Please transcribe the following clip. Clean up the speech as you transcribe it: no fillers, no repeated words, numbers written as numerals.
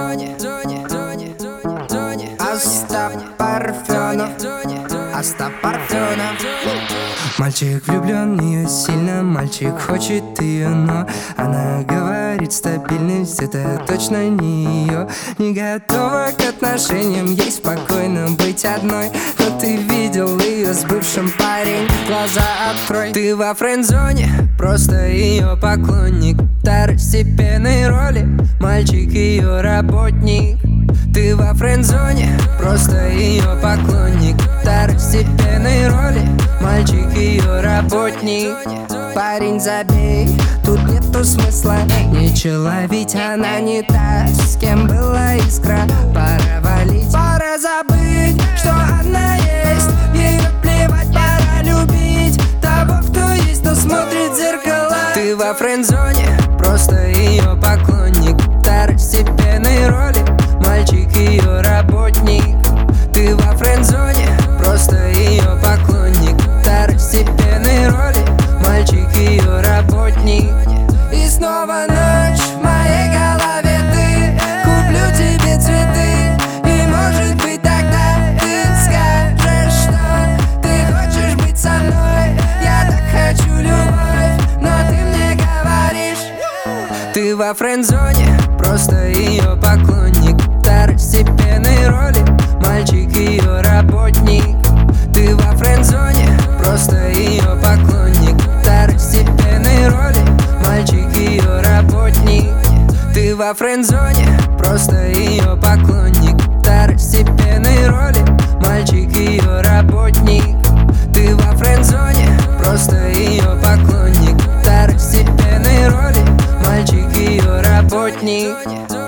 Остап Парфенов, Остап Парфенов. Мальчик влюблен в нее сильно, мальчик хочет ее, но она говорит, стабильность это точно не ее. Не готова к отношениям, ей спокойно быть одной. Но ты видел ее с бывшим, парень, глаза открой. Ты во френд-зоне, просто ее поклонник второстепенной роли, мальчик ее работник. Ты во френд-зоне, просто ее поклонник второстепенной роли, мальчик ее работник. Парень, забей, тут нету смысла, нечего, ведь она не та, с кем была искра. Пора валить, пора забыть, что она есть, ей наплевать, пора любить того, кто есть, но смотрит в зеркала. Ты во френд-зоне, просто ее поклонник второстепенной роли, мальчик ее работник. Ты во френд-зоне, просто ее поклонник второстепенной роли, мальчик ее работник. И снова ночь в моей голове, ты, куплю тебе цветы, и может быть тогда ты скажешь, что ты хочешь быть со мной. Я так хочу любовь, но ты мне говоришь. Ты во френд-зоне, просто ее поклонник второстепенной роли, мальчик ее работник. Ты во френд-зоне, просто ее поклонник второстепенной роли, мальчик ее работник. Ты во френд-зоне, просто ее поклонник второстепенной роли, мальчик ее работник. Ты во френд-зоне, просто ее поклонник второстепенной роли, мальчик ее работник.